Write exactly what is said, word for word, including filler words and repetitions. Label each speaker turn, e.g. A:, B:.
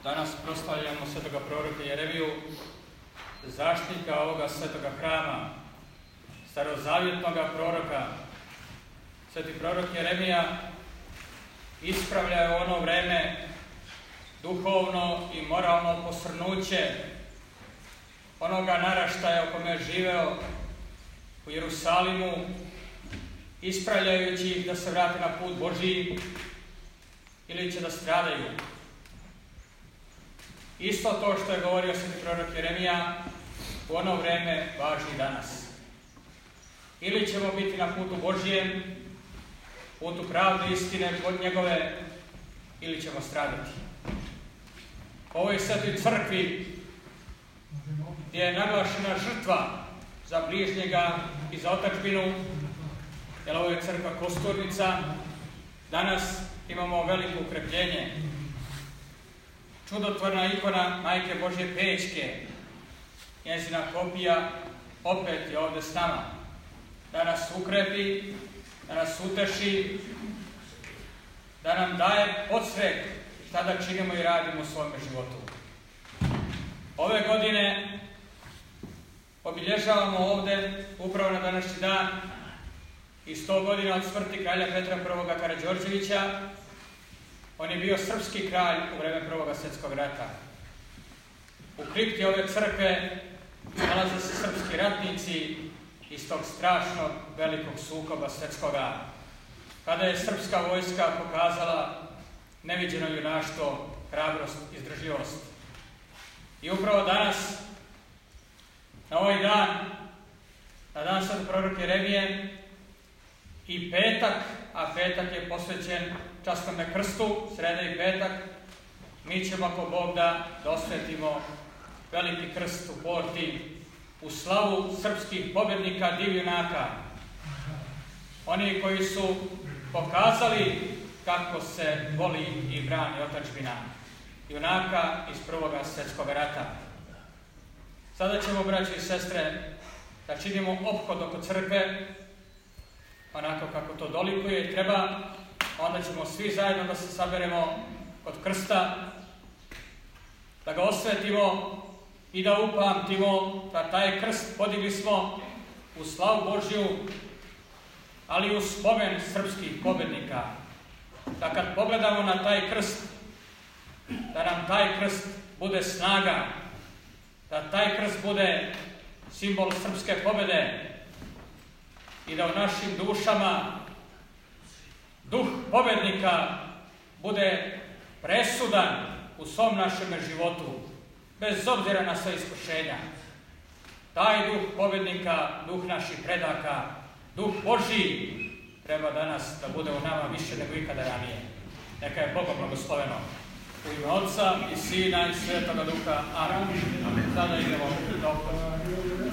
A: Danas proslavljamo svetoga proroka Jeremiju, zaštitnika ovoga svetoga hrama, starozavjetnoga proroka. Sveti prorok Jeremija ispravlja je u ono vreme duhovno i moralno posrnuće onoga naraštaja u kome je živeo u Jerusalimu, ispravljajući ih da se vrate na put Božiji ili će da stradaju. Isto to što je govorio sveti prorok Jeremija u ono vreme važi i danas. Ili ćemo biti na putu Božijem, putu pravde, istine od njegove, ili ćemo stradati. U ovoj svetoj crkvi gdje je naglašena žrtva za bližnjega i za otadžbinu, jer ovo je crkva Kosturnica, danas imamo veliko ukrepljenje. Čudotvorna ikona Majke Božje Pećke, njezina kopija, opet je ovdje s nama. Da nas ukrepi, da nas uteši, da nam daje podsvek šta da činimo i radimo u svome životu. Ove godine obilježavamo ovdje, upravo na današnji dan, i sto godina od smrti kralja Petra Prvoga Karađorđevića. On je bio srpski kralj u vreme Prvoga svjetskog rata. U kripti ove crkve nalaze se srpski ratnici iz tog strašnog velikog sukoba svjetskoga, kada je srpska vojska pokazala neviđeno junaštvo, hrabrost i izdržljivost. I upravo danas, na ovaj dan, na dan svetog proroka Jeremije, i petak, a petak je posvećen časnome krstu, sreda i petak, mi ćemo, ako Bog da, da osvetimo veliki krst u porti u slavu srpskih pobjednika, divljunaka. Oni koji su pokazali kako se voli i brani otadžbina, junaka iz Prvoga svjetskog rata. Sada ćemo, braći i sestre, da činimo ophod oko crkve, onako kako to dolikuje i treba. Onda ćemo svi zajedno da se saberemo kod krsta, da ga osvetimo i da upamtimo da taj krst podigli smo u slavu Božju, ali u spomen srpskih pobjednika. Da kad pogledamo na taj krst, da nam taj krst bude snaga, da taj krst bude simbol srpske pobjede i da u našim dušama duh pobjednika bude presudan u svom našem životu, bez obzira na sve iskušenja. Taj duh pobjednika, duh naših predaka, duh Božji treba danas da bude u nama više nego ikada ranije. Neka je Bogom blagosloveno. U ime Otca i Sina i Svetoga Duha. Amen. Sada idemo do